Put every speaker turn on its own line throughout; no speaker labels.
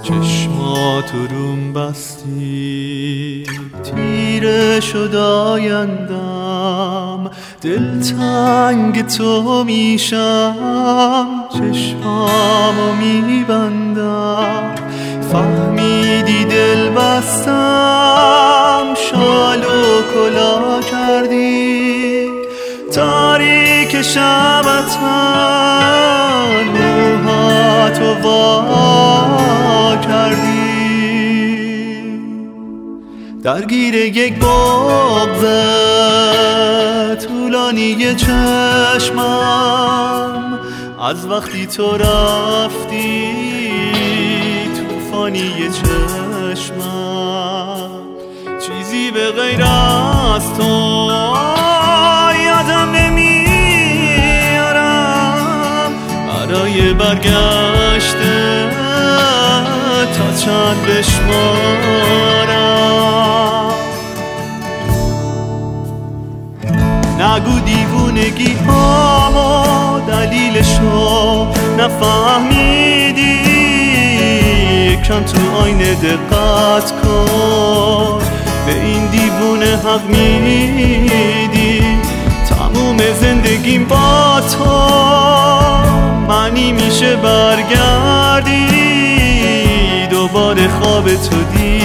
چشماتو روم بستی، تیره شد آیندم، دلتنگ تو میشم، چشمامو میبندم، فهمیدی دل بستم، شال و کلا کردی، تاریک شبتن موهاتو وا کردی، درگیر یک بغض طولانی چشمم، از وقتی تو رفتی طوفانی چشمم، چیزی به غیر از تو یادم نمیارم، برای برگشته تا چند بشمارم. نگو دیوونگی هامو دلیلشو نفهمیدی، کم تو آینه دقت کن، به این دیوونه حق میدی، تموم زندگیم با تو معنی میشه برگردی، دوباره خواب تو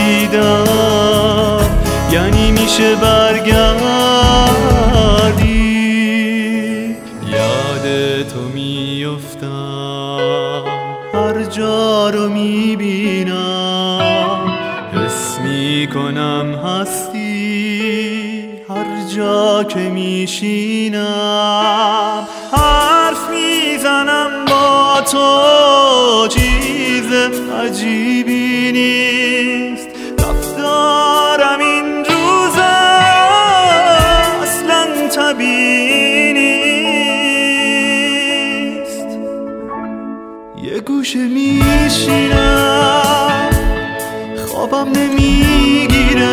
دیدم یعنی میشه برگردی، یاد تو میفتم هر جا رو میبینم، حس میکنم هستی هر جا که میشینم، حرف میزنم با تو چیز عجیبی نیست، رفتارم این روزا اصلا طبیعی نیست، یه گوشه میشینم خوابم نمیگیره،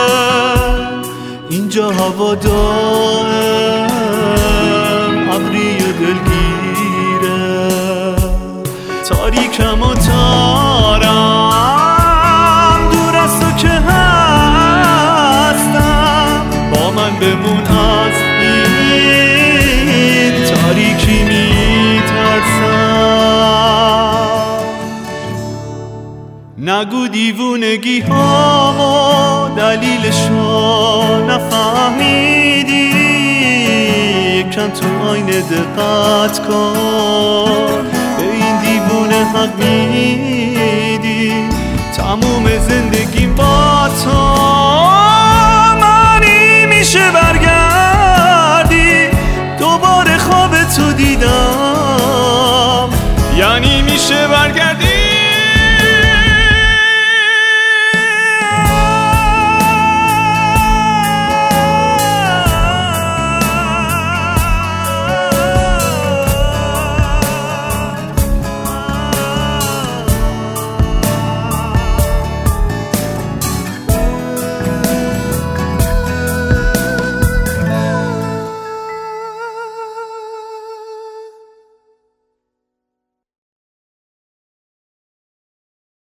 اینجا هوا دائم ابری و دلگیره، تاریکم و تارم دور از تو که هستم، با من بمون از این تاریکی میترسم. نگو دیوونگی هامو دلیلشو نفهمیدی، کم تو آینه دقت کن، به این دیوونه حق میدی، تموم زندگیم با تو معنی میشه برگرد.